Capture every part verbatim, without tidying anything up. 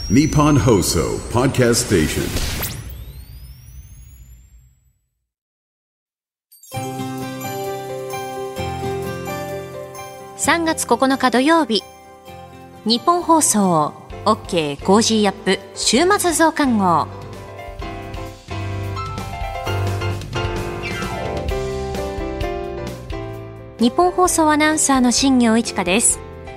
Nippon Hoso Podcast Station。 さんがつここのか土曜日、日本放送 OK コージーアップ週末増刊号。日本放送アナウンサーの新業一華です。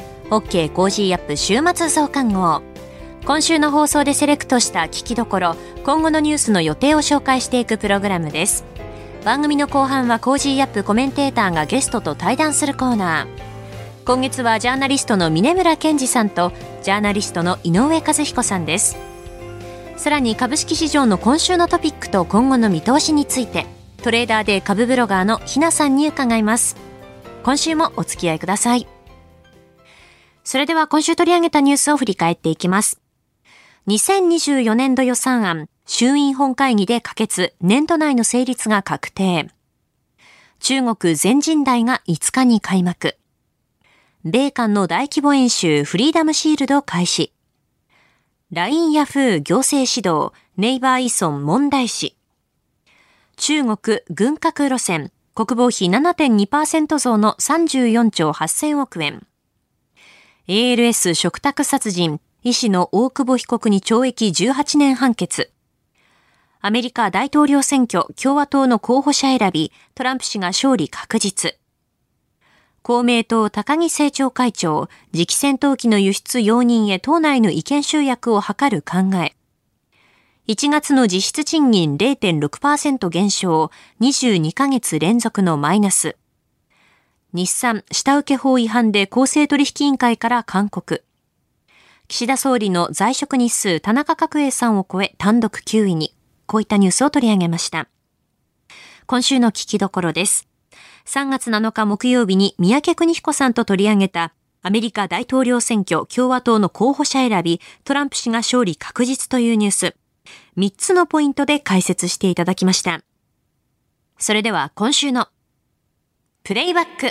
OK コージーアップ週末増刊号、今週の放送でセレクトした聞きどころ、今後のニュースの予定を紹介していくプログラムです。番組の後半はコージーアップコメンテーターがゲストと対談するコーナー。今月はジャーナリストの峯村健二さんとジャーナリストの井上和彦さんです。さらに株式市場の今週のトピックと今後の見通しについて、トレーダーで株ブロガーのひなさんに伺います。今週もお付き合いください。それでは今週取り上げたニュースを振り返っていきます。にせんにじゅうよねんど予算案、衆院本会議で可決、年度内の成立が確定。中国全人代がいつかに開幕。米韓の大規模演習フリーダムシールド開始。ライン ヤフー行政指導、ネイバー依存問題視。中国軍拡路線、国防費 ななてんにパーセント 増のさんじゅうよんちょうはっせんおくえん。エーエルエス 嘱託殺人、医師の大久保被告に懲役じゅうはちねん判決。アメリカ大統領選挙、共和党の候補者選び、トランプ氏が勝利確実。公明党高木政調会長、次期戦闘機の輸出容認へ党内の意見集約を図る考え。いちがつの実質賃金 れいてんろくパーセント 減少、にじゅうにかげつ連続のマイナス。日産下請法違反で公正取引委員会から勧告。岸田総理の在職日数田中角栄さんを超え単独きゅういに。こういったニュースを取り上げました。今週の聞きどころです。さんがつなのか木曜日に三宅邦彦さんと取り上げたアメリカ大統領選挙共和党の候補者選び、トランプ氏が勝利確実というニュース。みっつのポイントで解説していただきました。それでは今週のプレイバック。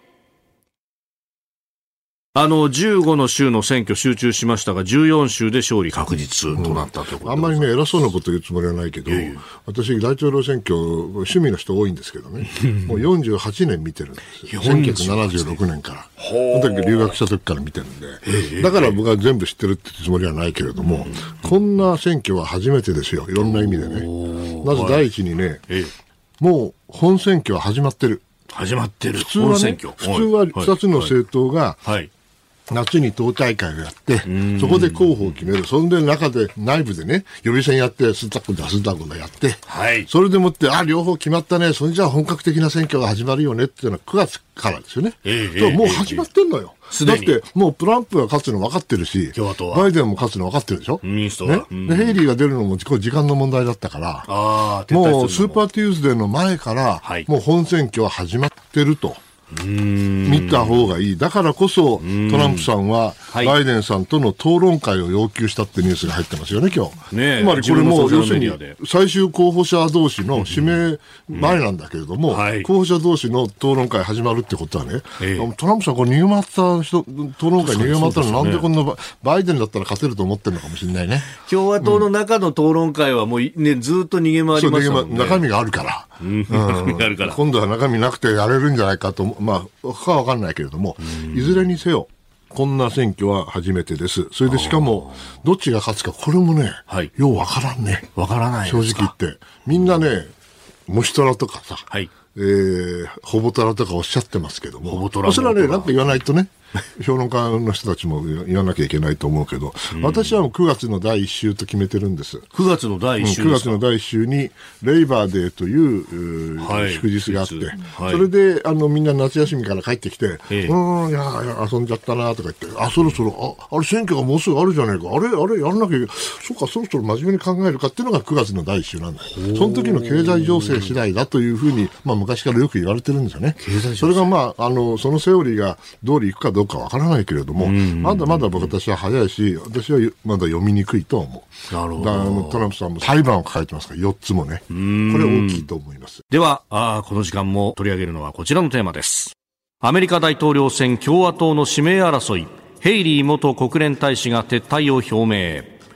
あのじゅうごの州の選挙集中しましたが、じゅうよん州で勝利確実となったということで、うん、 あんまりね偉そうなこと言うつもりはないけど、ええ、私大統領選挙趣味の人多いんですけどねもうよんじゅうはちねん見てるんですよ。せんきゅうひゃくななじゅうろくねんからその時留学した時から見てるんで、ええ、だから僕は全部知ってるってつもりはないけれども、うん、こんな選挙は初めてですよ。いろんな意味でね。まず第一にね、ええ、もう本選挙は始まってる始まってる。 普通はね、普通はふたつの政党が、はいはいはい、夏に党大会をやって、そこで候補を決める。そんで中で、内部でね、予備選やって、スタックだ、スタックだやって、はい、それでもって、あ、両方決まったね、それじゃあ本格的な選挙が始まるよねっていうのはくがつからですよね。えー、ともう始まってんのよ。えー、だって、もうトランプが勝つの分かってるし、バイデンも勝つの分かってるでしょ。民主党は、ね、でヘイリーが出るのもこれ時間の問題だったから、あもうスーパーテューズデーの前から、はい、もう本選挙は始まってると。見た方がいい。だからこそトランプさんはバイデンさんとの討論会を要求したってニュースが入ってますよね今日。ね、つまりこれも要するに最終候補者同士の指名前なんだけれども、うんはい、候補者同士の討論会始まるってことはね、ええ、トランプさんこれ逃げ回った人討論会逃げ回ったのなんでこんなバイデンだったら勝てると思ってるのかもしれないね。 共和党の中の討論会はもう、ね、ずっと逃げ回りましたもんね。 中身があるから、うん、今度は中身なくてやれるんじゃないかと、まあかわかんないけれども、いずれにせよこんな選挙は初めてです。それでしかもどっちが勝つかこれもね、はい、ようわからんね。 わからないですか。 正直言ってみんなね、モシトラとかさ、はい、えー、ホボトラとかおっしゃってますけども、ホボトラそれはねなんか言わないとね評論家の人たちも言わなきゃいけないと思うけど、うん、私はもうくがつのだいいっ週と決めてるんです。 くがつのだいいっ週ですか。 くがつのだいいっ週にレイバーデーという、はい、祝日があって、はい、それであのみんな夏休みから帰ってきて、ええ、うんいやいや遊んじゃったなとか言って、あそろそろああれ選挙がもうすぐあるじゃないか、あれあれやらなきゃいけない、そうかそろそろ真面目に考えるかっていうのがくがつのだいいっ週なんだ。その時の経済情勢次第だというふうに、まあ、昔からよく言われてるんですよね。経済情勢それがまああのそのセオリーが通りいくかどうかわからないけれども、まだまだ僕私は早いし、私はまだ読みにくいと思う。なるほど。あのトランプさんも裁判を抱えてますからよっつもね、これ大きいと思います。 ではあこの時間も取り上げるのはこちらのテーマです。アメリカ大統領選共和党の指名争い、ヘイリー元国連大使が撤退を表明。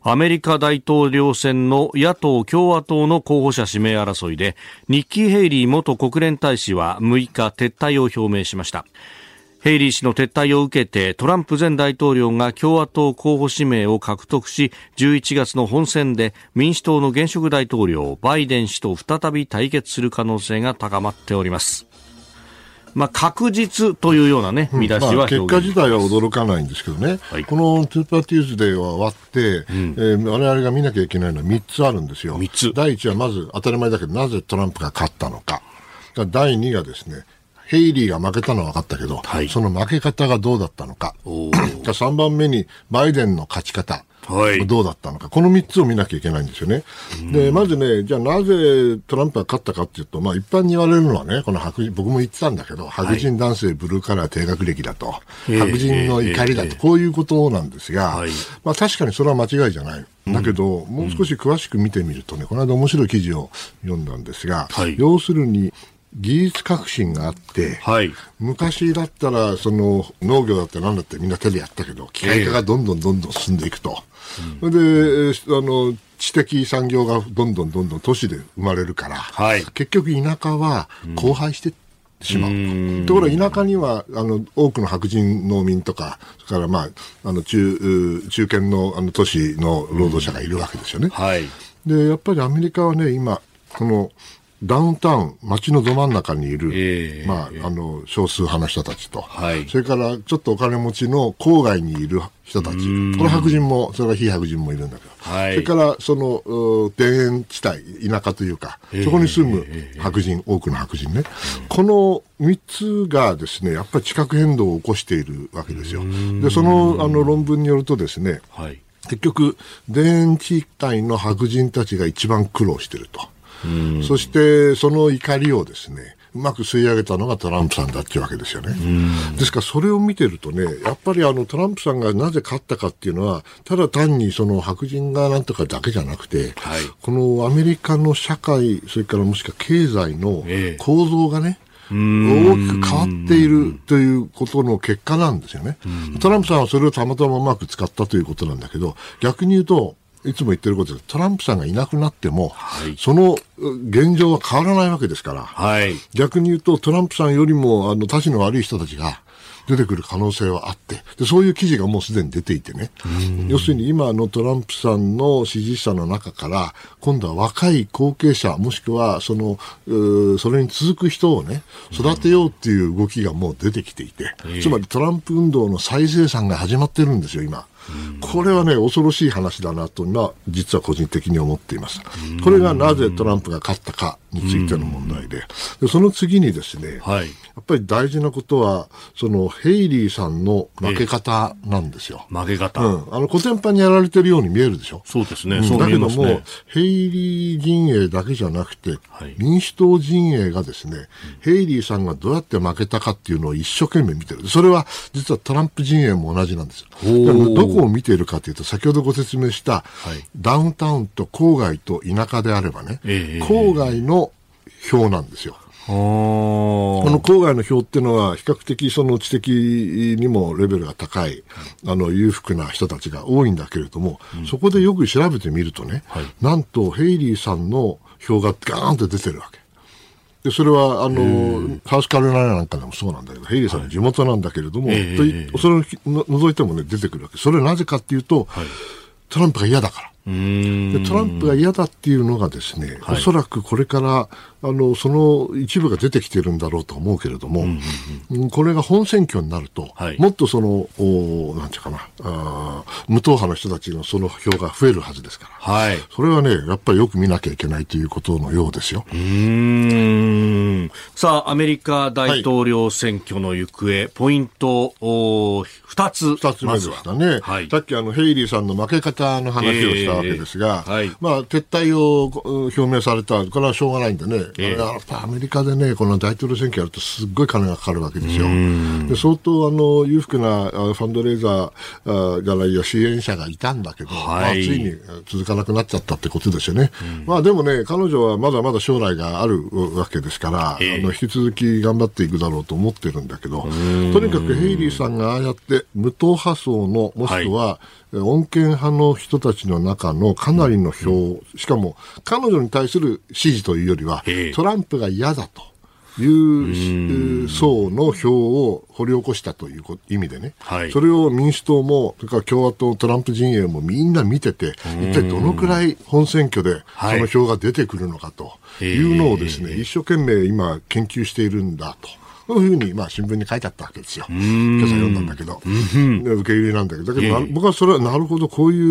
アメリカ大統領選の野党共和党の候補者指名争いで、ニッキー・ヘイリー元国連大使はむいか撤退を表明しました。ヘイリー氏の撤退を受けてトランプ前大統領が共和党候補指名を獲得し、じゅういちがつの本選で民主党の現職大統領バイデン氏と再び対決する可能性が高まっております。まあ、確実というような、ね、見出しは、うんまあ、 結果自体は驚かないんですけどね、はい、このトゥーパーティーズデーは終わって、うんえー、我々が見なきゃいけないのはみっつあるんですよ。 みっつ。 だいいちはまず当たり前だけどなぜトランプが勝ったのか。だいにがですねヘイリーが負けたのは分かったけど、はい、その負け方がどうだったのか。さんばんめにバイデンの勝ち方。はい、どうだったのか。このみっつを見なきゃいけないんですよね。で、まずね、じゃあなぜトランプが勝ったかっていうと、まあ一般に言われるのはね、この白人、僕も言ってたんだけど、白人男性ブルーカラー低学歴だと、はい、白人の怒りだと、こういうことなんですが、はい、まあ確かにそれは間違いじゃない。だけど、うん、もう少し詳しく見てみるとね、この間面白い記事を読んだんですが、はい、要するに、技術革新があって、はい、昔だったらその農業だって何だってみんな手でやったけど機械化がどんどんどんどん進んでいくと、うん、であの知的産業がどんどんどんどん都市で生まれるから、はい、結局田舎は荒廃してしまう、うん、ところが田舎にはあの多くの白人農民とかそれから、まあ、あの 中, 中堅 の, あの都市の労働者がいるわけですよね、うんはい、でやっぱりアメリカはね今このダウンタウン、街のど真ん中にいる、えーまあ、あの、少数派の人たちと、はい、それからちょっとお金持ちの郊外にいる人たち、これ白人も、それから非白人もいるんだけど、はい、それからその、田園地帯、田舎というか、そこに住む白人、多くの白人ね、このみっつがですね、やっぱり地殻変動を起こしているわけですよ。で、その、あの、論文によるとですね、はい、結局、田園地帯の白人たちが一番苦労していると。そしてその怒りをですねうまく吸い上げたのがトランプさんだっていうわけですよね。ですからそれを見てるとねやっぱりあのトランプさんがなぜ勝ったかっていうのはただ単にその白人がなんとかだけじゃなくて、はい、このアメリカの社会それからもしくは経済の構造がね、えー、大きく変わっているということの結果なんですよね。トランプさんはそれをたまたまうまく使ったということなんだけど逆に言うといつも言ってることですトランプさんがいなくなっても、はい、その現状は変わらないわけですから、はい、逆に言うとトランプさんよりもあの立ちの悪い人たちが出てくる可能性はあってでそういう記事がもうすでに出ていてね要するに今のトランプさんの支持者の中から今度は若い後継者もしくはそのそれに続く人をね育てようっていう動きがもう出てきていてつまりトランプ運動の再生産が始まってるんですよ今。これはね恐ろしい話だなと今実は個人的に思っています。これがなぜトランプが勝ったかについての問題で、でその次にですね、はい、やっぱり大事なことはそのヘイリーさんの負け方なんですよ。 負け方、 うん、あのコテンパンにやられてるように見えるでしょ。 そうですね、 うん、 そう見えますね。 だけどもヘイリー陣営だけじゃなくて、はい、民主党陣営がですね、うん、ヘイリーさんがどうやって負けたかっていうのを一生懸命見てる。それは実はトランプ陣営も同じなんですよ。どこを見ているかというと先ほどご説明した、はい、ダウンタウンと郊外と田舎であればね、えー、郊外の票なんですよ。この郊外の票っていうのは比較的その知的にもレベルが高い、うん、あの裕福な人たちが多いんだけれども、うん、そこでよく調べてみるとね、はい、なんとヘイリーさんの票がガーンと出てるわけでそれはあのサウスカロライナなんかでもそうなんだけどヘイリーさんの地元なんだけれども、はい、とそれを除いても、ね、出てくるわけ。それはなぜかっていうと、はい、トランプが嫌だからでトランプが嫌だっていうのがですね、はい、おそらくこれからあのその一部が出てきてるんだろうと思うけれども、うんうんうん、これが本選挙になると、はい、もっとそのおなんていうかなあ無党派の人たちのその票が増えるはずですから、はい、それはねやっぱりよく見なきゃいけないということのようですよ。 うーんさあアメリカ大統領選挙の行方、はい、ポイントふたつふたつめでしたね、はい、さっきあのヘイリーさんの負け方の話をしたわけですが、えーはいまあ、撤退を表明されたこれはしょうがないんでね、えー、やっぱアメリカでねこの大統領選挙やるとすっごい金がかかるわけですよ。で相当あの裕福なファンドレーザーじゃないや支支援者がいたんだけど、 はいまあ、ついに続かなくなっちゃったってことですよね。うん、まあでもね、彼女はまだまだ将来があるわけですから、えー、あの引き続き頑張っていくだろうと思ってるんだけど、とにかくヘイリーさんがああやって無党派層のもしくは、はい穏健派の人たちの中のかなりの票、うん、しかも彼女に対する支持というよりは、えー、トランプが嫌だという層の票を掘り起こしたという意味でね、はい、それを民主党も、それから共和党、トランプ陣営もみんな見てて、一体どのくらい本選挙でその票が出てくるのかというのをですね、はい、一生懸命今研究しているんだと。そういうふうに、まあ、新聞に書いてあったわけですよ。今朝読んだんだけど、受け入れなんだけど、だけど、僕はそれはなるほど、こういう、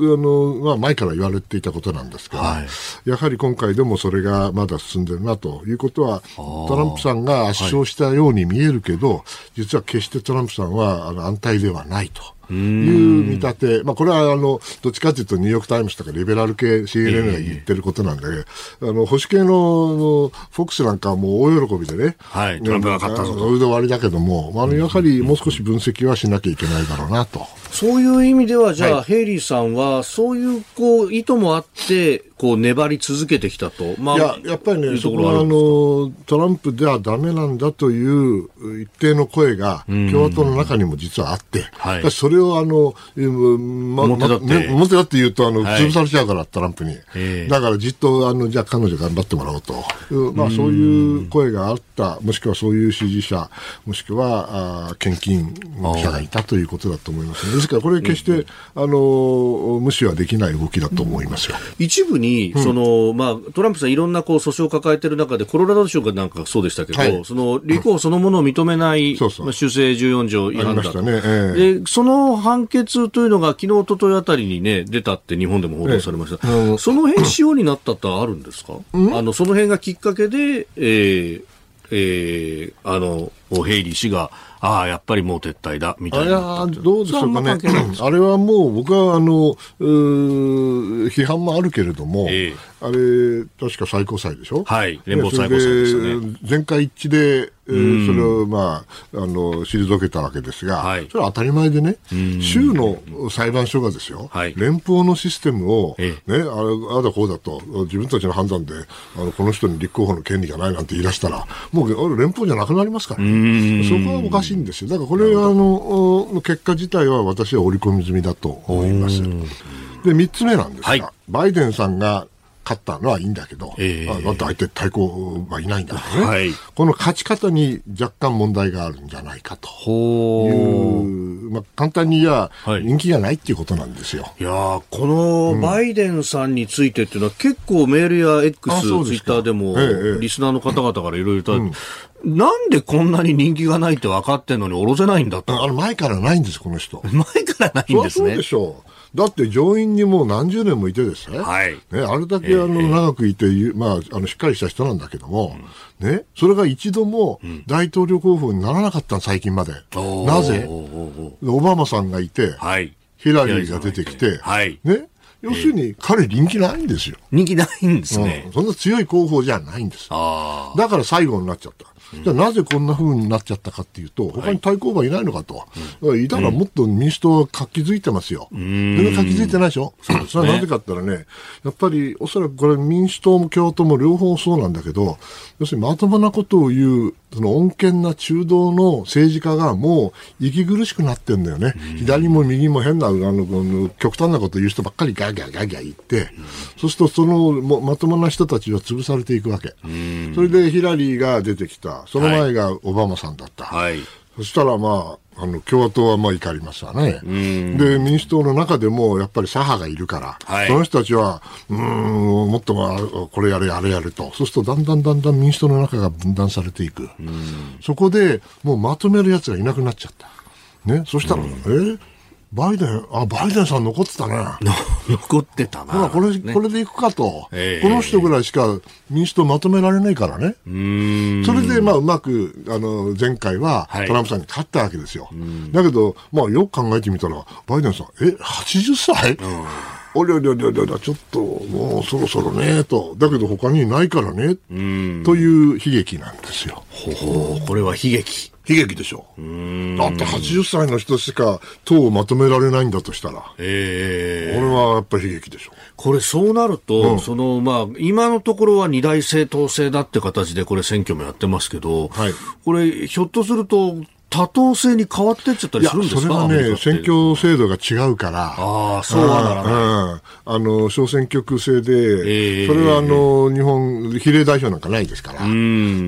あの、まあ、前から言われていたことなんですが、はい、やはり今回でもそれがまだ進んでるなということは、トランプさんが圧勝したように見えるけど、はい、実は決してトランプさんはあの安泰ではないと。いう見立て、まあ、これはあのどっちかというとニューヨークタイムズとかリベラル系 シーエヌエヌ が言ってることなんで、えー、あの保守系のフォックスなんかはもう大喜びでね、はい、トランプが勝ったぞとそれで終わりだけども、あのやはりもう少し分析はしなきゃいけないだろうなと。 そういう意味ではじゃあ、はい、ヘイリーさんはそういうこう意図もあってこう粘り続けてきたと、まあ、 いややっぱりねそこはあのトランプではダメなんだという一定の声が共和党の中にも実はあって、はい、それをあの、ま、表だって、ね、表だって言うとあの、はい、潰されちゃうからトランプに、だからじっとあのじゃあ彼女頑張ってもらおうと、まあ、そういう声があったもしくはそういう支持者もしくはあ献金者がいたということだと思いますね。ですからこれ決して、うん、あの無視はできない動きだと思いますよ。 一部にその、うんまあ、トランプさんいろんなこう訴訟を抱えている中でコロラド州かなんかそうでしたけど、はい、その立候補そのものを認めない、うんそうそうまあ、修正じゅうよん条違反だと、ねえー、でその判決というのが昨日一昨日あたりに、ね、出たって日本でも報道されました、えーうん、その辺仕様になったってあるんですか、うん、あのその辺がきっかけで、えーえー、あのヘイリー氏がああやっぱりもう撤退だみたいな。 あどうでしょうかね。あれはもう僕はあの批判もあるけれども、えー、あれ確か最高裁でしょ。 はい連邦最高裁ですね。 全会一致で、えー、それをまああの退けたわけですが、はい、それは当たり前でね州の裁判所がですよ、はい、連邦のシステムを、えー、ねあれあだこうだと自分たちの判断であのこの人に立候補の権利がないなんて言い出したらもう連邦じゃなくなりますからね。そこはおかしいんですよ。だからこれはあの結果自体は私は織り込み済みだと思います。でみっつめなんですが、はい、バイデンさんが勝ったのはいいんだけど、えー、相手対抗はいないんだからね、はい、この勝ち方に若干問題があるんじゃないかという、まあ、簡単に言えば人気がないっていうことなんですよ。 いやーこのバイデンさんについてっていうのは、うん、結構メールや X、ツイッターでも、ええ、リスナーの方々からいろいろと、うんなんでこんなに人気がないって分かってんのに下ろせないんだと。 あの前からないんですこの人。 前からないんですね。 そうでしょう。だって上院にもう何十年もいてですね。はい。ねあれだけあの長くいて、えー、まああのしっかりした人なんだけども、うん、ねそれが一度も大統領候補にならなかったの最近まで。うん、なぜ？オバマさんがいて、はい、ヒラリーが出てきて、はい、ね。要するに彼人気ないんですよ。 人気ないんですね、 うん。そんな強い候補じゃないんです。あだから最後になっちゃった。じゃあなぜこんな風になっちゃったかっていうと、他に対抗馬いないのかと。はい、いたらもっと民主党は活気づいてますよ。全然活気づいてないでしょ。それはなぜかって言ったらね、やっぱりおそらくこれ民主党も共和党も両方そうなんだけど、要するにまともなことを言う、その穏健な中道の政治家がもう息苦しくなってんだよね。左も右も変なあの極端なこと言う人ばっかりガーギャーガーギャー言って、そうするとそのまともな人たちは潰されていくわけ。それでヒラリーが出てきた。その前がオバマさんだった。はい、そしたらまあ、あの共和党はまあ怒りますわね。で民主党の中でもやっぱり左派がいるから、はい、その人たちはうーんもっとまあこれやれあれやれと、そうするとだんだんだんだん民主党の中が分断されていく。そこでもうまとめるやつがいなくなっちゃった。ね、そしたらえバイデン、あ、バイデンさん残ってたね。 残ってたな。 ほら、これ、ね、これでいくかと、えー。この人ぐらいしか民主党まとめられないからね。うーんそれで、まあ、うまく、あの、前回はトランプさんに勝ったわけですよ。はい、だけど、まあ、よく考えてみたら、バイデンさん、え、はちじゅっさい、うんおりょりょりょりょちょっともうそろそろねと、だけど他にないからねという悲劇なんですよ。 ほほう、これは悲劇。 悲劇でしょう。うんだってはちじゅっさいの人しか党をまとめられないんだとしたら、えー、これはやっぱり悲劇でしょう。 これそうなると、うん、そのまあ今のところは二大政党制だって形でこれ選挙もやってますけど、はい、これひょっとすると多党制に変わってっちゃったりするんですか？ いや、それはね、選挙制度が違うから。 ああ、そうはならない。 うん、あの、小選挙区制で、えー、それはあの、日本、比例代表なんかないですから。うん。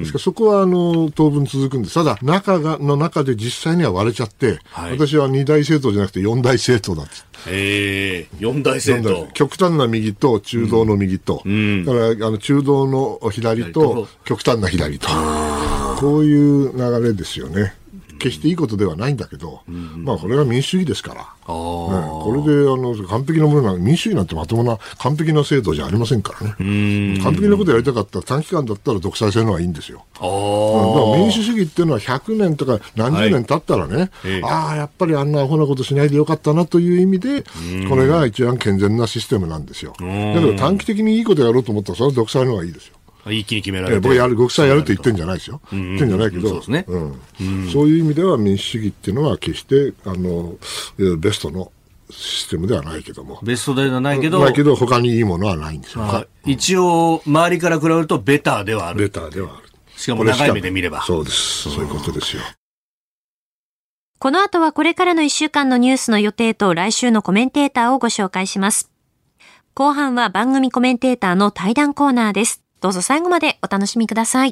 ですからそこはあの、当分続くんです。ただ、中が、の中で実際には割れちゃって、はい、私は二大政党じゃなくて四大政党だって。 ええー、四大政党。 極端な右と中道の右と、うん、だからあの中道の左と極端な左と、こういう流れですよね。決していいことではないんだけど、うん、まあこれは民主主義ですから、ね、これであの完璧なものな民主主義なんてまともな完璧な制度じゃありませんからね。うん完璧なことやりたかったら短期間だったら独裁制の方がいいんですよ。あ、うん、だから民主主義っていうのはひゃくねんとか何十年経ったらね、はい、ああやっぱりあんなアホなことしないでよかったなという意味で、これが一番健全なシステムなんですよ。だけど短期的にいいことやろうと思ったらそれは独裁の方がいいですよ。 一気に決められて、 僕やる国際やると言ってんじゃないですよ。言ってんじゃないけど、そうですね。うん。そういう意味では民主主義っていうのは決してあのベストのシステムではないけども、 ベストではないけど、 ないけど他にいいものはないんですよ。まあ、 一応周りから比べるとベターではある。 ベターではある。 しかも長い目で見れば。 そうです。そういうことですよ。 この後はこれからのいっしゅうかんのニュースの予定と来週のコメンテーターをご紹介します。後半は番組コメンテーターの対談コーナーです。どうぞ最後までお楽しみください。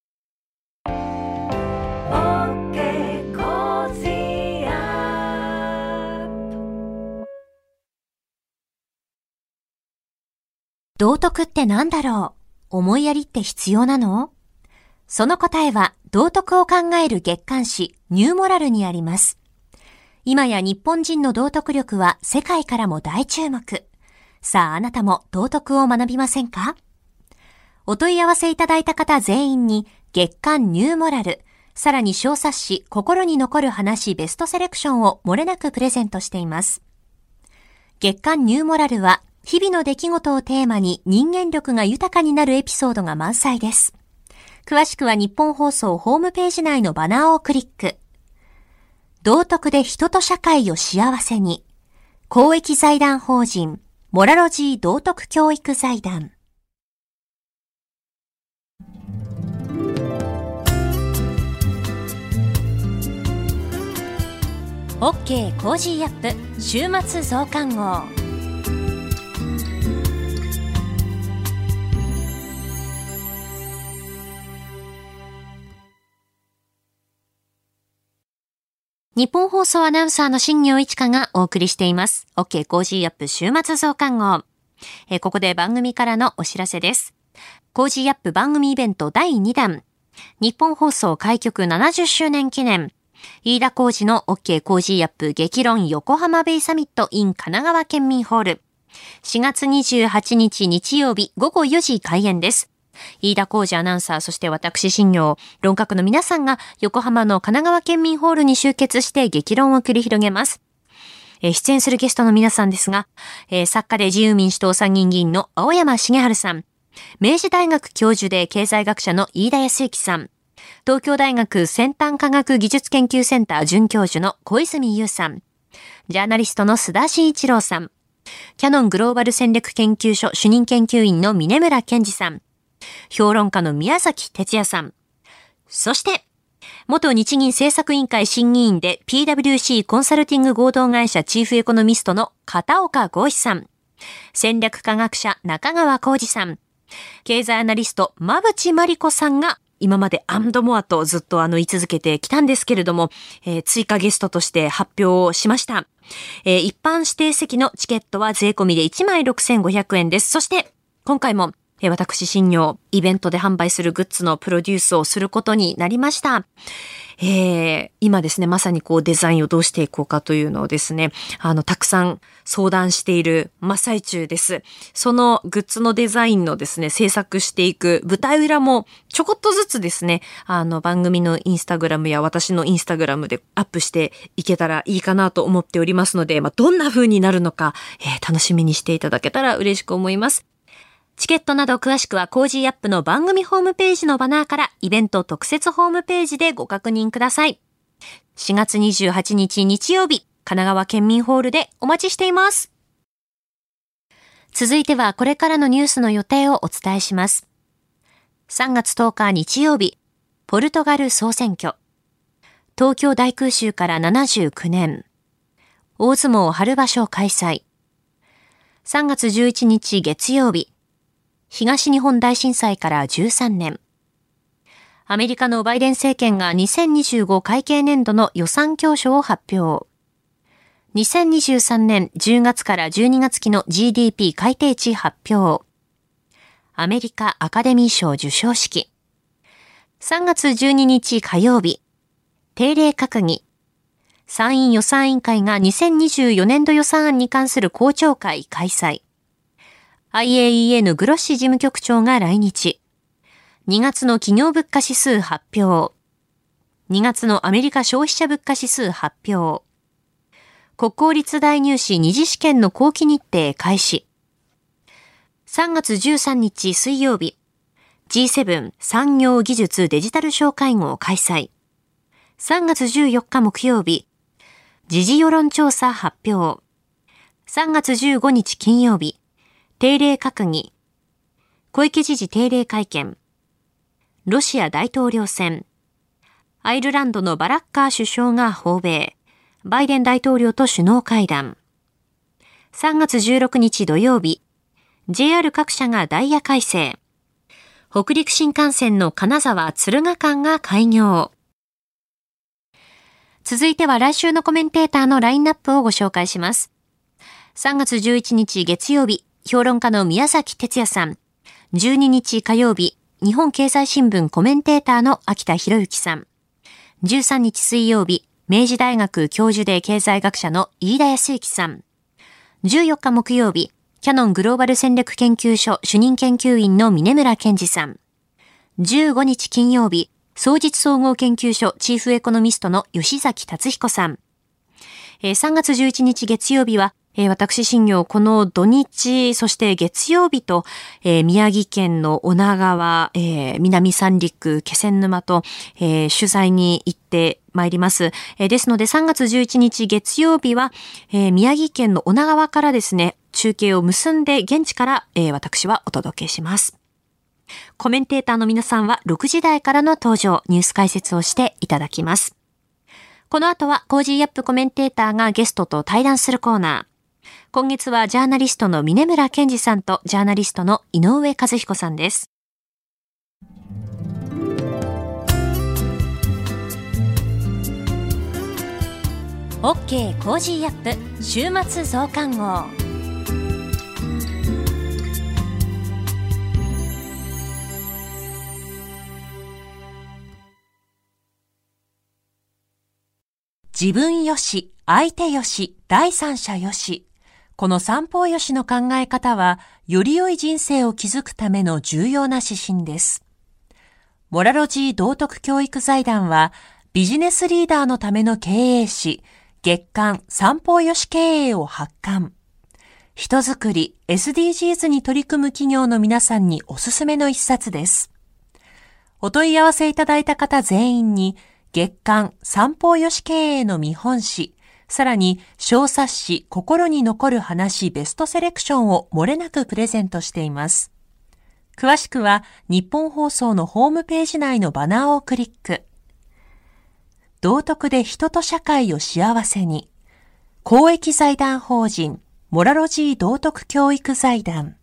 道徳って何だろう？思いやりって必要なの？その答えは道徳を考える月刊誌ニューモラルにあります。今や日本人の道徳力は世界からも大注目。さああなたも道徳を学びませんか？お問い合わせいただいた方全員に月刊ニューモラル、さらに小冊子心に残る話ベストセレクションを漏れなくプレゼントしています。月刊ニューモラルは日々の出来事をテーマに人間力が豊かになるエピソードが満載です。詳しくは日本放送ホームページ内のバナーをクリック。道徳で人と社会を幸せに。公益財団法人モラロジー道徳教育財団。OK コージーアップ週末増刊号。日本放送アナウンサーの新業一華がお送りしています。OK コージーアップ週末増刊号。えー、ここで番組からのお知らせです。コージーアップ番組イベントだいにだん。日本放送開局ななじゅっしゅうねん記念。飯田浩司の OK コージーアップ激論横浜ベイサミット in 神奈川県民ホール。しがつにじゅうはちにち日曜日ごごよじ開演です。飯田浩司アナウンサー、そして私新業、論客の皆さんが横浜の神奈川県民ホールに集結して激論を繰り広げます。えー、出演するゲストの皆さんですが、えー、作家で自由民主党参議院議員の青山茂春さん、明治大学教授で経済学者の飯田康之さん、東京大学先端科学技術研究センター准教授の小泉悠さん、ジャーナリストの須田慎一郎さん、キヤノングローバル戦略研究所主任研究員の峯村健二さん、評論家の宮崎哲也さん、そして、元日銀政策委員会審議員で ピーダブリューシー コンサルティング合同会社チーフエコノミストの片岡剛志さん、戦略科学者中川浩二さん、経済アナリスト馬淵真理子さんが今までアンドモアとずっとあの言い続けてきたんですけれども、えー、追加ゲストとして発表をしました。えー、一般指定席のチケットは税込みでいちまいろくせんごひゃくえんです。そして今回も私新業イベントで販売するグッズのプロデュースをすることになりました。 えー、今ですね、まさにこうデザインをどうしていこうかというのをですね、あの、たくさん相談している真っ最中です。そのグッズのデザインのですね、制作していく舞台裏もちょこっとずつですね、あの、番組のインスタグラムや私のインスタグラムでアップしていけたらいいかなと思っておりますので、まあ、どんな風になるのか、えー、楽しみにしていただけたら嬉しく思います。チケットなど詳しくはコージーアップの番組ホームページのバナーからイベント特設ホームページでご確認ください。しがつにじゅうはちにち日曜日、神奈川県民ホールでお待ちしています。続いてはこれからのニュースの予定をお伝えします。さんがつとおか日曜日、ポルトガル総選挙。東京大空襲からななじゅうきゅうねん。大相撲春場所開催。さんがつじゅういちにち月曜日、東日本大震災からじゅうさんねん。アメリカのバイデン政権がにせんにじゅうご会計年度の予算教書を発表。にせんにじゅうさんねんじゅうがつからじゅうにがつ期の ジーディーピー 改定値発表。アメリカアカデミー賞授賞式。さんがつじゅうににち火曜日、定例閣議。参院予算委員会がにせんにじゅうよねんど予算案に関する公聴会開催。アイエーイーエヌ グロッシ事務局長が来日。にがつの企業物価指数発表。にがつのアメリカ消費者物価指数発表。国公立大入試二次試験の後期日程開始。さんがつじゅうさんにち水曜日、ジーセブン 産業技術デジタル相会合開催。さんがつじゅうよっか木曜日、時事世論調査発表。さんがつじゅうごにち金曜日、定例閣議。小池知事定例会見。ロシア大統領選。アイルランドのバラッカー首相が訪米。バイデン大統領と首脳会談。さんがつじゅうろくにち土曜日。ジェイアール 各社がダイヤ改正。北陸新幹線の金沢敦賀間が開業。続いては来週のコメンテーターのラインナップをご紹介します。さんがつじゅういちにち月曜日、評論家の宮崎哲也さん。じゅうににち火曜日、日本経済新聞コメンテーターの秋田博之さん。じゅうさんにち水曜日、明治大学教授で経済学者の飯田康之さん。じゅうよっか木曜日、キャノングローバル戦略研究所主任研究員の峯村健二さん。じゅうごにち金曜日、双日総合研究所チーフエコノミストの吉崎達彦さん。えー、さんがつじゅういちにち月曜日は、えー、私新業この土日、そして月曜日と、えー、宮城県の女川、えー、南三陸、気仙沼と、えー、取材に行ってまいります。えー、ですのでさんがつじゅういちにち月曜日は、えー、宮城県の女川からですね、中継を結んで現地から、えー、私はお届けします。コメンテーターの皆さんはろくじ台からの登場、ニュース解説をしていただきます。この後はコージーアップコメンテーターがゲストと対談するコーナー。今月はジャーナリストの峯村健二さんとジャーナリストの井上和彦さんです。OK コージーアップ週末増刊号。自分よし、相手よし、第三者よし。この三方よしの考え方は、より良い人生を築くための重要な指針です。モラロジー道徳教育財団は、ビジネスリーダーのための経営誌、月刊三方よし経営を発刊。人づくり、エスディージーズ に取り組む企業の皆さんにおすすめの一冊です。お問い合わせいただいた方全員に、月刊三方よし経営の見本誌、さらに小冊子心に残る話ベストセレクションを漏れなくプレゼントしています。詳しくは日本放送のホームページ内のバナーをクリック。道徳で人と社会を幸せに。公益財団法人モラロジー道徳教育財団。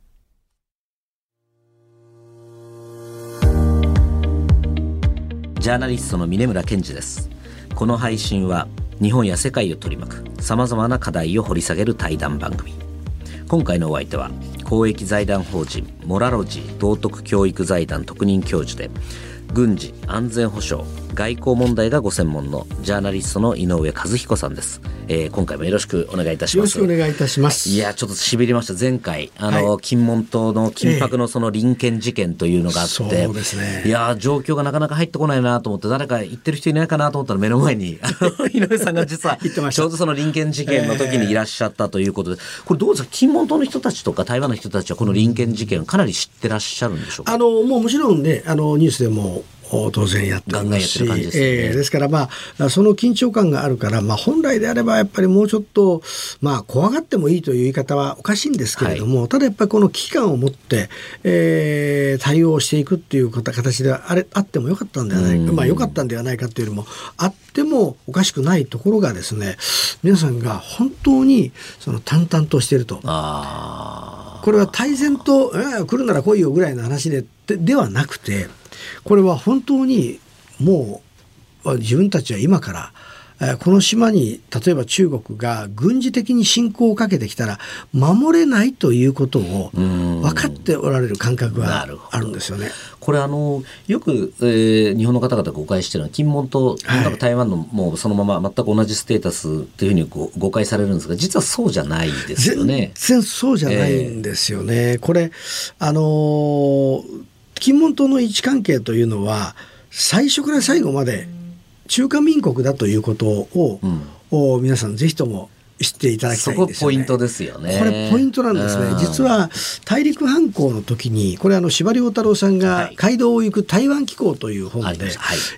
ジャーナリストの峯村健二です。この配信は日本や世界を取り巻く様々な課題を掘り下げる対談番組。今回のお相手は公益財団法人モラロジー道徳教育財団特任教授で軍事安全保障外交問題がご専門のジャーナリストの井上和彦さんです。えー、今回もよろしくお願いいたします。 よろしくお願いいたします。 いやちょっとしびれました。前回あの、はい、金門島の緊迫のその臨検事件というのがあって、 えー、そうですね、 いや状況がなかなか入ってこないなと思って、誰か言ってる人いないかなと思ったら目の前に井上さんが実はちょうどその臨検事件の時にいらっしゃったということで、これどうですか、金門島の人たちとか台湾の人たちはこの臨検事件かなり知ってらっしゃるんでしょうか。 あのもうもちろんね、あのニュースでも当然やってますし、ガンガンやってる感じですね。えー、ですから、まあ、その緊張感があるから、まあ、本来であればやっぱりもうちょっと、まあ、怖がってもいいという言い方はおかしいんですけれども、はい、ただやっぱりこの危機感を持って、えー、対応していくっていう形であれあってもよかったんではないか、まあ、よかったんではないかというよりもあってもおかしくないところがですね、皆さんが本当にその淡々としていると。あ、これは大然と、えー、来るなら来いよぐらいの話で、で、ではなくて、これは本当にもう自分たちは今からこの島に例えば中国が軍事的に侵攻をかけてきたら守れないということを分かっておられる感覚があるんですよね。 これあのよく、えー、日本の方々が誤解しているのは、金門と台湾のもうそのまま全く同じステータスというふうにご誤解されるんですが、実はそうじゃないですよね。 全然そうじゃないんですよね。えー、これあのー金門島の位置関係というのは最初から最後まで中華民国だということを、うん、皆さんぜひとも知っていただきたいんですよね。 そこポイントですよね。 これポイントなんですね。実は大陸反攻の時に、これあの司馬遼太郎さんが街道を行く台湾紀行という本で、はい、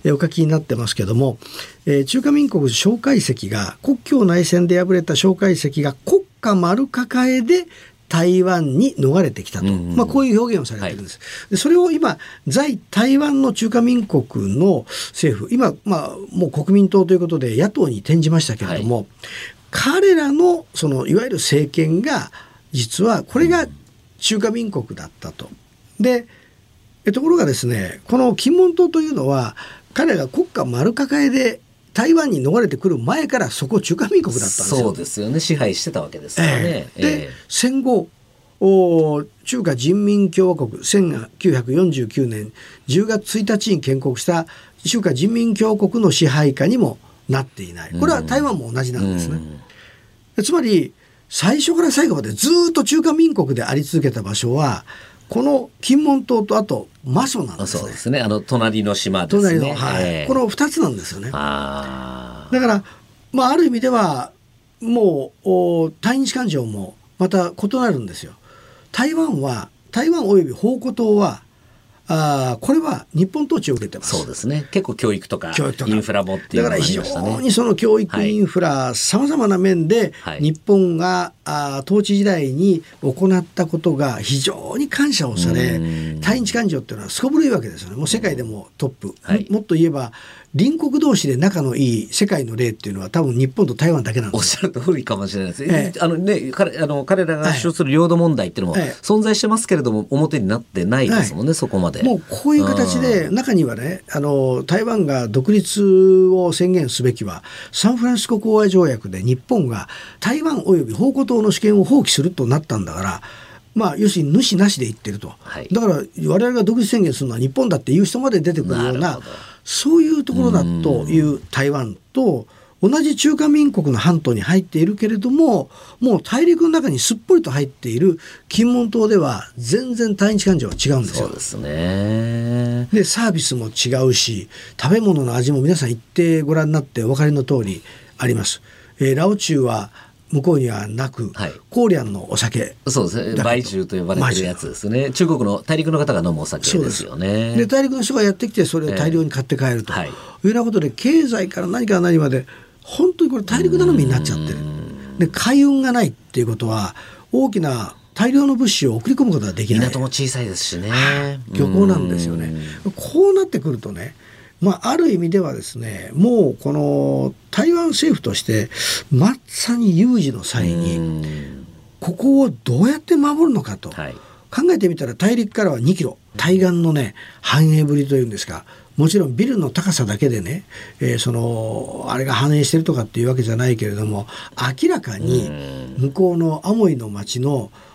お書きになってますけども、えー、中華民国蒋介石が国共内戦で敗れた蒋介石が国家丸抱えで台湾に逃れてきたと、うんうん、まあ、こういう表現をされてるんです、はい、でそれを今在台湾の中華民国の政府、今、まあ、もう国民党ということで野党に転じましたけれども、はい、彼らのそのいわゆる政権が実はこれが中華民国だったと。でところがですね、この金門島というのは彼が国家丸抱えで台湾に逃れてくる前からそこ中華民国だったんですよ。 そうですよね。支配してたわけですからね。 えー、で、えー、戦後中華人民共和国せんきゅうひゃくよんじゅうきゅうねんじゅうがつついたちに建国した中華人民共和国の支配下にもなっていない。これは台湾も同じなんですね。うん、つまり最初から最後までずっと中華民国であり続けた場所はこの金門島とあと馬祖なんですね。 そうですね。あの隣の島ですね。 隣の、はい、えー、このふたつなんですよね。 あ、 だから、まあ、ある意味ではもう対日感情もまた異なるんですよ。台湾は台湾および澎湖島はあこれは日本統治を受けてます。 そうですね。結構教育とかインフラもっていうのがありましたね。だから非常にその教育インフラさまざまな面で日本が、はい、あ統治時代に行ったことが非常に感謝をされ、対日感情っていうのはすこぶるいいわけですよね。もう世界でもトップ、はい、もっと言えば隣国同士で仲のいい世界の例っていうのは多分日本と台湾だけなんです。 おっしゃる通りかもしれないです、ええ、あのね、彼, あの彼らが主張する領土問題っていうのも存在してますけれども、表になってないですもんね、はい、そこまで。 もうこういう形で中にはね、あの台湾が独立を宣言すべきはサンフランシスコ講和条約で日本が台湾および澎湖島の主権を放棄するとなったんだから、まあ、要するに主なしで言ってると、はい、だから我々が独立宣言するのは日本だっていう人まで出てくるような、そういうところだという台湾と同じ中華民国の半島に入っているけれども、もう大陸の中にすっぽりと入っている金門島では全然対日感情は違うんですよ。 そうですね。 でサービスも違うし、食べ物の味も皆さん行ってご覧になってお分かりの通りあります。えー、ラオチュウは向こうにはなく、はい、コーリャンのお酒、 そうですね、梅酒と呼ばれてるやつですね。中国の大陸の方が飲むお酒ですよね。 で大陸の人がやってきてそれを大量に買って帰ると、えーはい、いうようなことで経済から何から何まで本当にこれ大陸頼みになっちゃってる。で海運がないっていうことは大きな大量の物資を送り込むことができない。 港も小さいですしね、 漁港なんですよね。こうなってくるとね、まあ、ある意味ではですね、もうこの台湾政府としてまさに有事の際にここをどうやって守るのかと、はい、考えてみたら大陸からはにキロ、対岸のね繁栄ぶりというんですか、もちろんビルの高さだけでね、えー、そのあれが反映してるとかっていうわけじゃないけれども、明らかに向こうのアモイの町の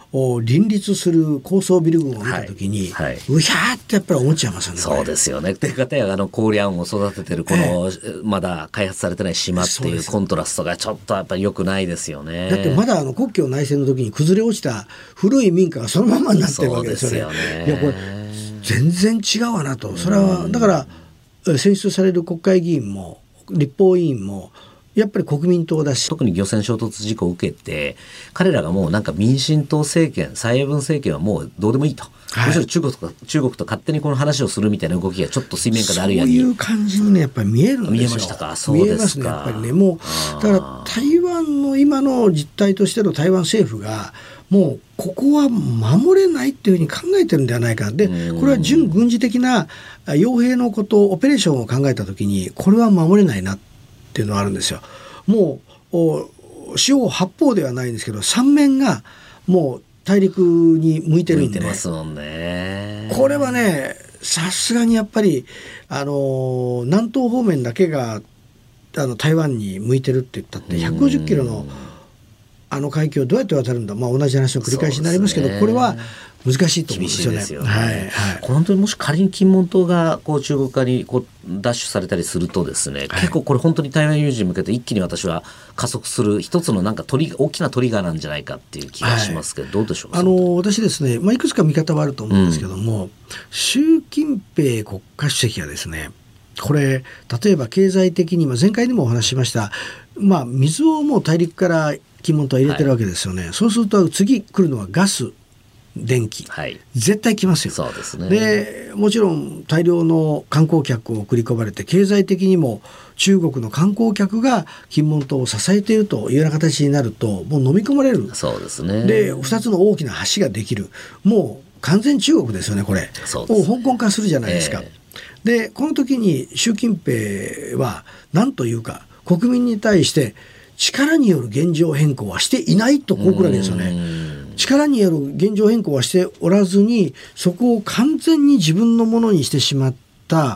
林立する高層ビル群を見たときに、はいはい、うひゃーってやっぱり思っちゃいますよね。 そうですよね。でかたやあのコーリアンを育ててるこの、えー、まだ開発されてない島っていうコントラストがちょっとやっぱり良くないですよね。 だってまだあの国境内戦の時に崩れ落ちた古い民家がそのままになってるわけですよね。そうですよね。いやこれ全然違うわなと。それはだから選出される国会議員も立法委員もやっぱり国民党だし、 特に漁船衝突事故を受けて彼らがもうなんか民進党政権蔡英文政権はもうどうでもいいと、はい、むしろ中国とか中国と勝手にこの話をするみたいな動きがちょっと水面下であるやにそういう感じにねやっぱり見えるんですよ。 見えましたか。そうですか。 見えますねやっぱりね。もうだから台湾の今の実態としての台湾政府がもうここは守れないっていうふうに考えてるんではないか。でこれは準軍事的な傭兵のことオペレーションを考えたときにこれは守れないなっていうのはあるんですよ。もう四方八方ではないんですけど三面がもう大陸に向いてるんで、ね、 向いてますもんね。 これはねさすがにやっぱりあの南東方面だけがあの台湾に向いてるって言ったってひゃくごじゅっキロのあの海峡をどうやって渡るんだ、まあ、同じ話の繰り返しになりますけど、ね、これは難しいと思うんですよね。 厳しいですよね。はいはい、本当にもし仮に金門島がこう中国化にこう奪取されたりするとですね、はい、結構これ本当に台湾有事に向けて一気に私は加速する一つのなんかトリ大きなトリガーなんじゃないかっていう気がしますけど、はい、どうでしょうか。 あの私ですね、まあ、いくつか見方はあると思うんですけども、うん、習近平国家主席はですねこれ例えば経済的に、まあ、前回にもお話ししました、まあ、水をもう大陸から金門島は入れてるわけですよね、はい、そうすると次来るのはガス電気、はい、絶対来ますよ。 そうですね。 でもちろん大量の観光客を送り込まれて経済的にも中国の観光客が金門島を支えているというような形になるともう飲み込まれる。 そうですね。でふたつの大きな橋ができる。もう完全中国ですよねこれ。 そうですね。 もう香港化するじゃないですか、えー、でこの時に習近平は何というか国民に対して力による現状変更はしていないとこう来るわけですよね。力による現状変更はしておらずにそこを完全に自分のものにしてしまった。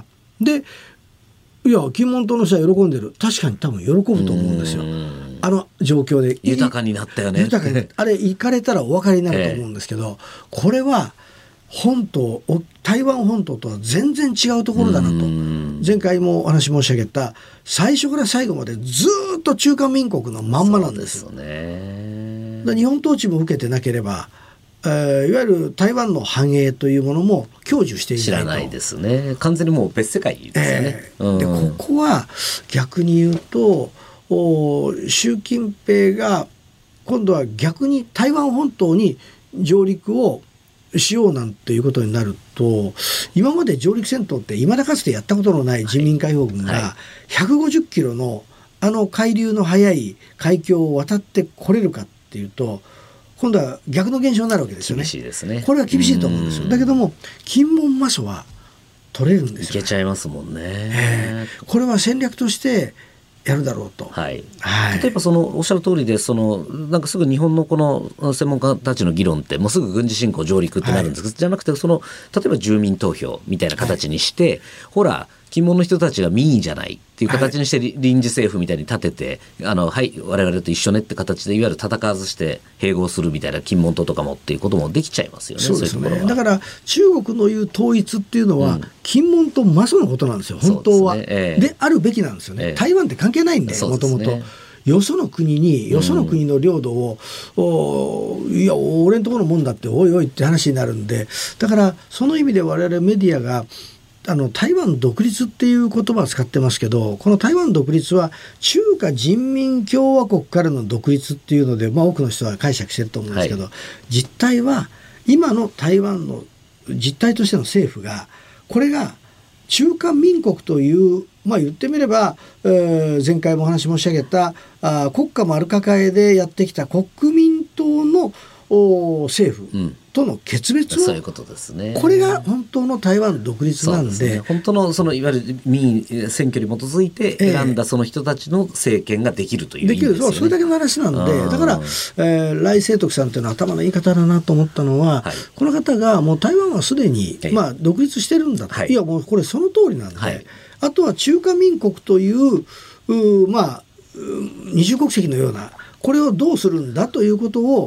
でいや金門島の人は喜んでる。確かに多分喜ぶと思うんですよ。あの状況で豊かになったよね。 豊かにあれ行かれたらお分かりになると思うんですけど、えー、これは本島台湾本島とは全然違うところだなと。前回もお話申し上げた最初から最後までずっと中華民国のまんまなんですよ。 そうですね。 で日本統治も受けてなければ、えー、いわゆる台湾の繁栄というものも享受していないと。 知らないですね。完全にもう別世界ですよね、 えーうん、でここは逆に言うと習近平が今度は逆に台湾本島に上陸をしようなんていうことになると今まで上陸戦闘って未だかつてやったことのない人民解放軍がひゃくごじゅっキロのあの海流の速い海峡を渡ってこれるかっていうと今度は逆の現象になるわけですよね。 厳しいですね。 これは厳しいと思うんですよ。だけども金門マソは取れるんですよ、ね、 いけちゃいますもんね、 えー、これは戦略としてやるだろうと、 はいはい、例えばそのおっしゃる通りでそのなんかすぐ日本のこの専門家たちの議論ってもうすぐ軍事侵攻上陸ってなるんですけど、はい、じゃなくてその例えば住民投票みたいな形にして、はい、ほら金門の人たちが民意じゃないっていう形にして臨時政府みたいに立てて、はい、あのはい我々と一緒ねって形でいわゆる戦わずして併合するみたいな金門島とかもっていうこともできちゃいますよね。 そうですね。 そういうところはだから中国の言う統一っていうのは、うん、金門とマソのことなんですよ本当は で,、ねえー、であるべきなんですよね、えー、台湾って関係ないんでもともとよその国によその国の領土を、うん、いや俺のところのもんだっておいおいって話になるんでだからその意味で我々メディアがあの台湾独立っていう言葉を使ってますけどこの台湾独立は中華人民共和国からの独立っていうので、まあ、多くの人は解釈してると思うんですけど、はい、実態は今の台湾の実態としての政府がこれが中華民国というまあ言ってみれば、えー、前回もお話申し上げたあ国家丸抱えでやってきた国民党の政府との決別を、 うん、そういうことですね。 これが本当の台湾独立なん で, で、ね、 本当のそのいわゆる民意選挙に基づいて選んだその人たちの政権ができるという意味ですよね。できる、そう、それだけの話なんでだから、えー、頼清徳さんというのは頭のいい方だなと思ったのは、はい、この方がもう台湾はすでに、はいまあ、独立してるんだと、はい、いやもうこれその通りなんで、はい、あとは中華民国といううまあ二重国籍のようなこれをどうするんだということを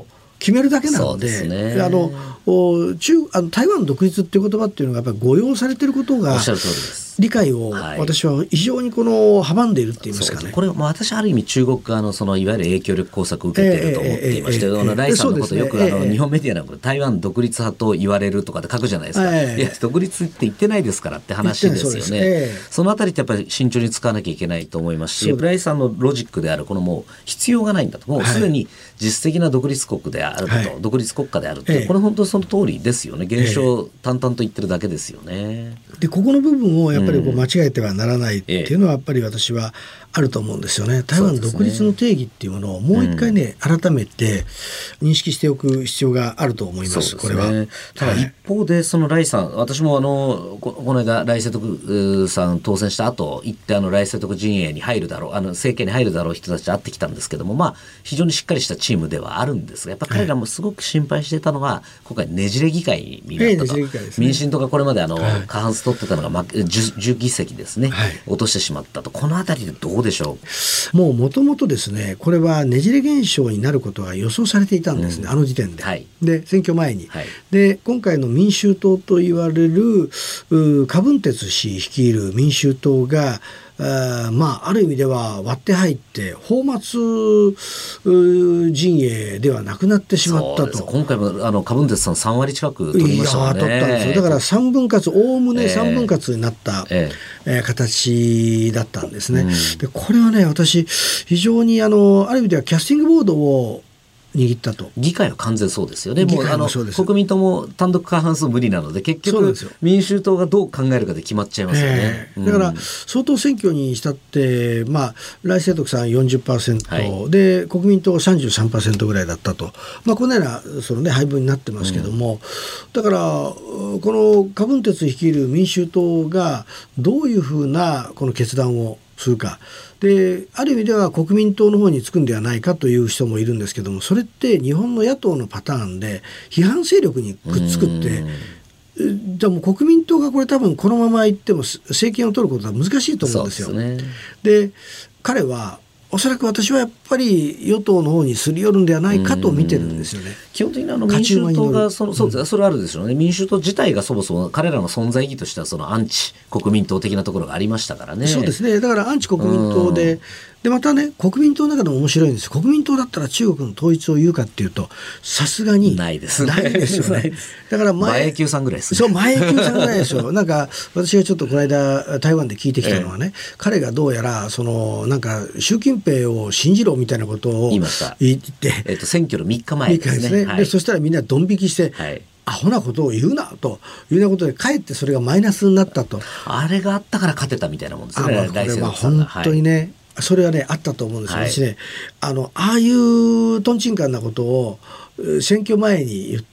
決めるだけなの で, で、ね、あの中あの台湾独立っていう言葉っていうのがやっぱり誤用されていることが、 おっしゃる通りです。 理解を私は非常にこの阻んでいるって言いますかね。 これは私ある意味中国側のそのいわゆる影響力工作を受けていると思っていまして、ライさんのことよくあの日本メディアなんか台湾独立派と言われるとかって書くじゃないですか、えー、いや独立って言ってないですからって話ですよね。 そ, えー、そのあたりってやっぱり慎重に使わなきゃいけないと思いますし、ライさんのロジックであるこのもう必要がないんだと、もうすでに実質的な独立国であると、はい、独立国家であると、えー、これ本当にその通りですよね。現象を淡々と言ってるだけですよね。 でここの部分をやっぱりこう間違えてはならないっていうのはやっぱり私はあると思うんですよね。台湾独立の定義っていうものをもう一回ね、うん、改めて認識しておく必要があると思います。これはただ一方でそのライさん、私もあの こ, この間ライ・セトクさん当選した後行ってあのライ・セトク陣営に入るだろう、あの政権に入るだろう人たちと会ってきたんですけども、まあ非常にしっかりしたチームではあるんですが、やっぱ彼らもすごく心配してたのは今回ねじれ議会になったと、ええねね、民進党がこれまであの、はい、過半数取ってたのが 10, 10議席ですね、はい、落としてしまったと。このあたりでどうでしょう。もうもともとですね、これはねじれ現象になることが予想されていたんですね、うん、あの時点で、はい、で選挙前に、はい、で今回の民衆党と言われる柯文哲氏率いる民衆党があ, まあ、ある意味では割って入って泡沫陣営ではなくなってしまったと。 今回もあの柯文哲さんさんわり近く取りましたもんね。 いや取ったんですよ。だからさんぶん割、おおむねさんぶん割になった、えーえー、形だったんですね、うん、でこれはね私非常に あ, のある意味ではキャスティングボードを握ったと。 議会は完全そうですよね。もうあの国民党も単独過半数無理なので結局民衆党がどう考えるかで決まっちゃいますよね、 えー、だから総統選挙にしたって、まあ、ライ・セトクさん よんじゅっパーセント、はい、で国民党 さんじゅうさんパーセント ぐらいだったと、まあ、このようなその、ね、配分になってますけども、うん、だからこの柯文哲率いる民衆党がどういうふうなこの決断をするかで、ある意味では国民党の方につくんではないかという人もいるんですけども、それって日本の野党のパターンで批判勢力にくっつくって、じゃあもう国民党がこれ多分このままいっても政権を取ることは難しいと思うんですよ。で、ね、彼はおそらく私はやっぱり与党の方にすり寄るんではないかと見てるんですよね。 基本的にあの民衆党がそのそうです、それあるでしょうね。民衆党自体がそもそも彼らの存在意義としてはそのアンチ国民党的なところがありましたからね。 そうですね。だからアンチ国民党で、でまたね国民党の中でも面白いんです。国民党だったら中国の統一を言うかっていうとさすがにないですね。 ないですよね。だから前久さんぐらいですね。 そう前久さんぐらいですよ。なんか私がちょっとこの間台湾で聞いてきたのはね、ええ、彼がどうやらそのなんか習近平を信じろみたいなことを言って、 えっと選挙のみっかまえですね。 ですね、はい、でそしたらみんなドン引きして、はい、アホなことを言うなというようなことでかえってそれがマイナスになったと。 あれがあったから勝てたみたいなもんですね。 あ、まあ、これは本当にね、はい、それはねあったと思うんですよ、はい、私ねあのああいうトンチンカンなことを選挙前に言って、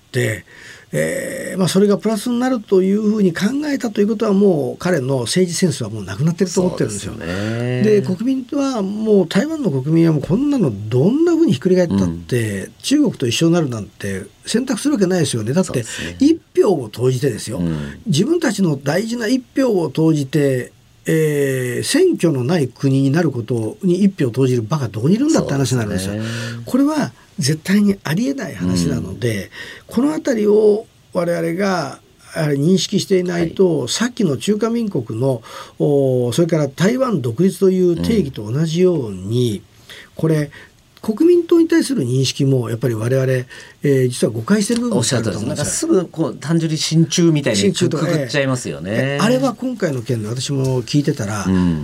えーまあ、それがプラスになるというふうに考えたということはもう彼の政治センスはもうなくなってると思ってるんですよ。で国民はもう台湾の国民はもうこんなのどんなふうにひっくり返ったって、うん、中国と一緒になるなんて選択するわけないですよね。だって一票を投じてですよ、うん、自分たちの大事な一票を投じてえー、選挙のない国になることに一票投じるバカどこにいるんだって話になるんですよ。これは絶対にありえない話なので、うん、このあたりを我々が認識していないと、はい、さっきの中華民国のそれから台湾独立という定義と同じように、うん、これ国民党に対する認識もやっぱり我々、えー、実は誤解している部分があると思うんですよ。なんかすぐこう単純に親中みたいにくくっちゃいますよね。 えー、あれは今回の件で私も聞いてたら、うん、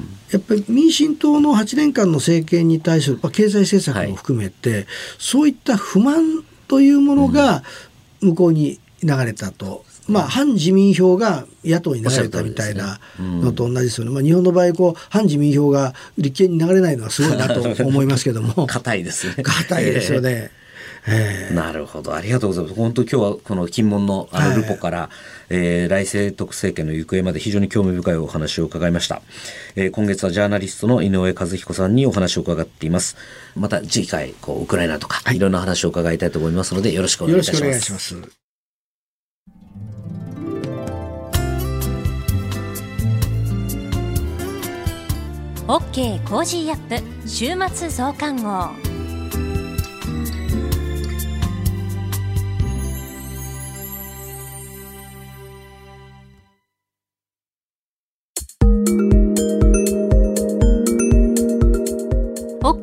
やっぱり民進党のはちねんかんの政権に対する、まあ、経済政策も含めて、はい、そういった不満というものが向こうに流れたと。うん、まあ、反自民票が野党に流れたみたいなのと同じですよね。まあ、日本の場合こう反自民票が立憲に流れないのはすごいなと思いますけども硬いですね。 硬いですよね。 えー、なるほど、ありがとうございます。本当今日はこの金門のあのルポから、はい、えー、来世徳政権の行方まで非常に興味深いお話を伺いました。えー、今月はジャーナリストの井上和彦さんにお話を伺っています。また次回こうウクライナとか、はい、いろんな話を伺いたいと思いますのでよろしくお願いいたします。よろしくお願いします。 OK コージーアップ週末増刊号。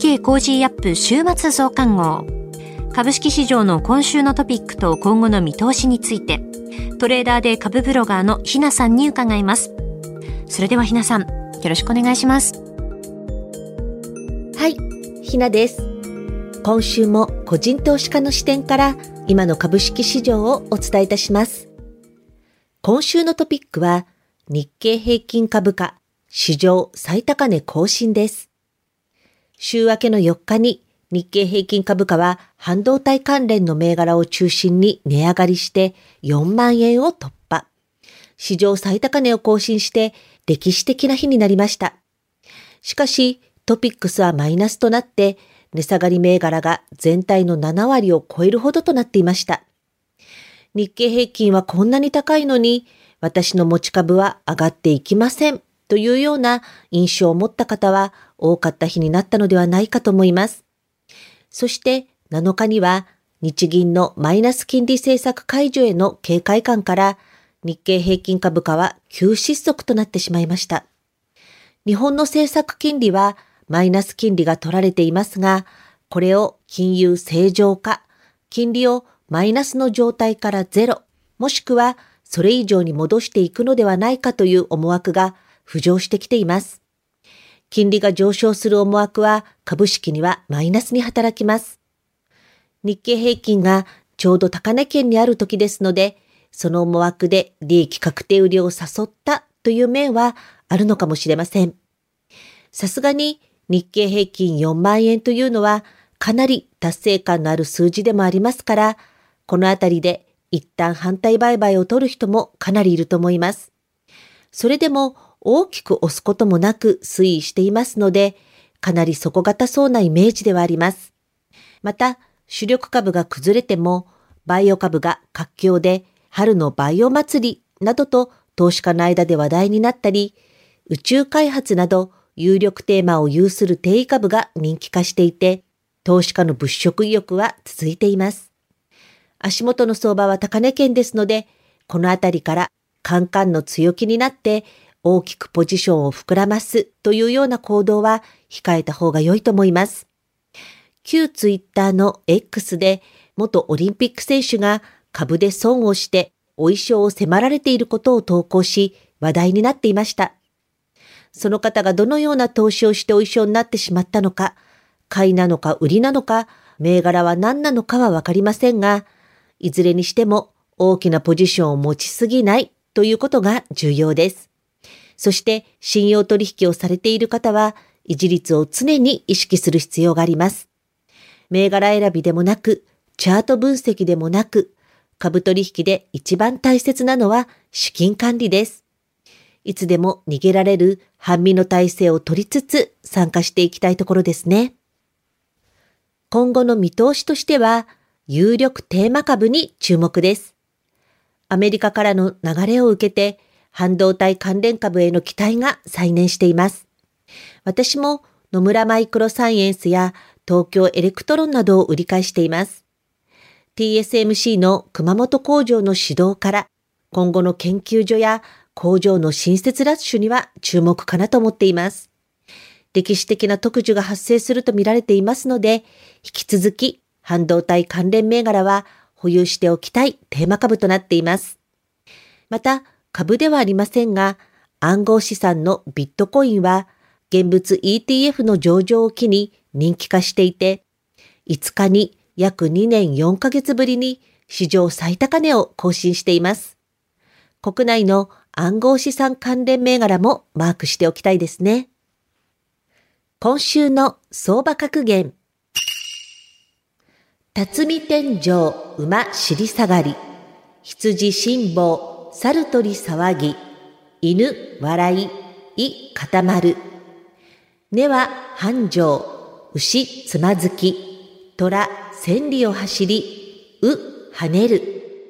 OK コージーアップ週末増刊号。株式市場の今週のトピックと今後の見通しについて、トレーダーで株ブロガーのひなさんに伺います。それではひなさん、よろしくお願いします。 はい、ひなです。今週も個人投資家の視点から今の株式市場をお伝えいたします。今週のトピックは日経平均株価史上最高値更新です。週明けのよっかに日経平均株価は半導体関連の銘柄を中心に値上がりしてよんまんえんを突破。史上最高値を更新して歴史的な日になりました。しかしトピックスはマイナスとなって値下がり銘柄が全体のななわりを超えるほどとなっていました。日経平均はこんなに高いのに私の持ち株は上がっていきませんというような印象を持った方は多かった日になったのではないかと思います。そしてなのかには日銀のマイナス金利政策解除への警戒感から日経平均株価は急失速となってしまいました。日本の政策金利はマイナス金利が取られていますが、これを金融正常化、金利をマイナスの状態からゼロ、もしくはそれ以上に戻していくのではないかという思惑が浮上してきています。金利が上昇する思惑は株式にはマイナスに働きます。日経平均がちょうど高値圏にある時ですので、その思惑で利益確定売りを誘ったという面はあるのかもしれません。さすがに日経平均よんまんえんというのはかなり達成感のある数字でもありますから、このあたりで一旦反対売買を取る人もかなりいると思います。それでも大きく押すこともなく推移していますので、かなり底堅そうなイメージではあります。また、主力株が崩れても、バイオ株が活況で、春のバイオ祭りなどと投資家の間で話題になったり、宇宙開発など有力テーマを有する定位株が人気化していて、投資家の物色意欲は続いています。足元の相場は高値圏ですので、このあたりからカンカンの強気になって大きくポジションを膨らますというような行動は控えた方が良いと思います。旧ツイッターの X で元オリンピック選手が株で損をしてお衣装を迫られていることを投稿し話題になっていました。その方がどのような投資をしてお衣装になってしまったのか、買いなのか売りなのか、銘柄は何なのかはわかりませんが、いずれにしても大きなポジションを持ちすぎないということが重要です。そして信用取引をされている方は維持率を常に意識する必要があります。銘柄選びでもなく、チャート分析でもなく、株取引で一番大切なのは資金管理です。いつでも逃げられる半身の体制を取りつつ参加していきたいところですね。今後の見通しとしては、有力テーマ株に注目です。アメリカからの流れを受けて、半導体関連株への期待が再燃しています。私も野村マイクロサイエンスや東京エレクトロンなどを売り買いしています。ティーエスエムシー の熊本工場の始動から今後の研究所や工場の新設ラッシュには注目かなと思っています。歴史的な特需が発生すると見られていますので、引き続き半導体関連銘柄は保有しておきたいテーマ株となっています。また、株ではありませんが、暗号資産のビットコインは現物 イーティーエフ の上場を機に人気化していて、いつかに約にねんよんかげつぶりに史上最高値を更新しています。国内の暗号資産関連銘柄もマークしておきたいですね。今週の相場格言。辰巳天井馬尻下がり、羊辛抱猿鳥騒ぎ、犬笑い、い固まる。根は繁盛、牛つまずき、虎千里を走り、う跳ねる。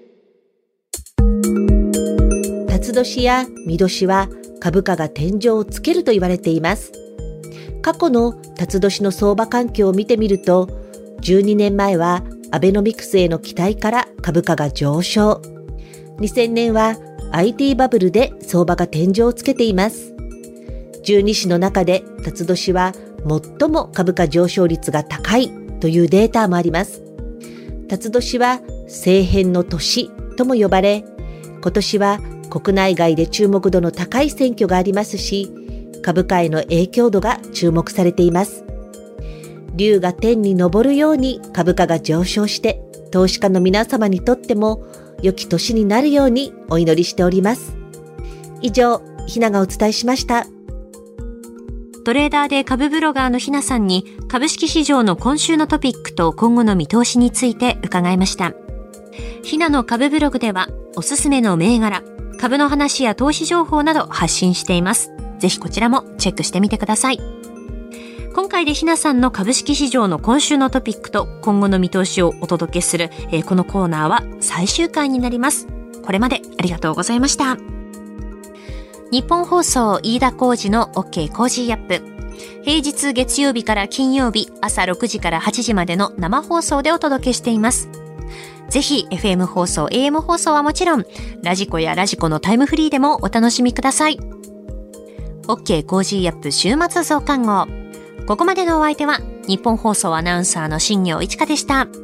辰年や巳年は株価が天井をつけると言われています。過去の辰年の相場環境を見てみると、じゅうにねんまえはアベノミクスへの期待から株価が上昇。にせんねんは アイティー バブルで相場が天井をつけています。十二支の中で辰年は最も株価上昇率が高いというデータもあります。辰年は政変の年とも呼ばれ、今年は国内外で注目度の高い選挙がありますし、株価への影響度が注目されています。龍が天に昇るように株価が上昇して、投資家の皆様にとっても良き年になるようにお祈りしております。以上、ひながお伝えしました。 トレーダーで株ブロガーのひなさんに株式市場の今週のトピックと今後の見通しについて伺いました。ひなの株ブログではおすすめの銘柄、株の話や投資情報など発信しています。ぜひこちらもチェックしてみてください。今回でひなさんの株式市場の今週のトピックと今後の見通しをお届けする、えー、このコーナーは最終回になります。これまでありがとうございました。日本放送飯田浩司の OK コージーアップ。平日月曜日から金曜日朝ろくじからはちじまでの生放送でお届けしています。ぜひ エフエム 放送、エーエム 放送はもちろん、ラジコやラジコのタイムフリーでもお楽しみください。OK コージーアップ週末増刊号。ここまでのお相手は日本放送アナウンサーの新業一華でした。